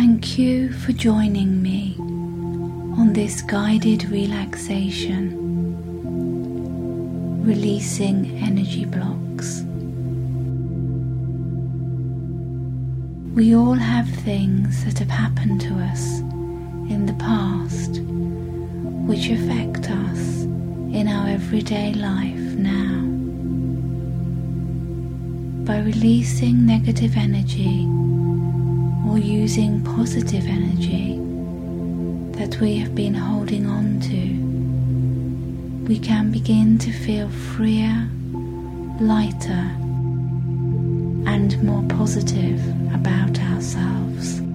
Thank you for joining me on this guided relaxation, releasing energy blocks. We all have things that have happened to us in the past which affect us in our everyday life now. By releasing negative energy or using positive energy that we have been holding on to, we can begin to feel freer, lighter, and more positive about ourselves.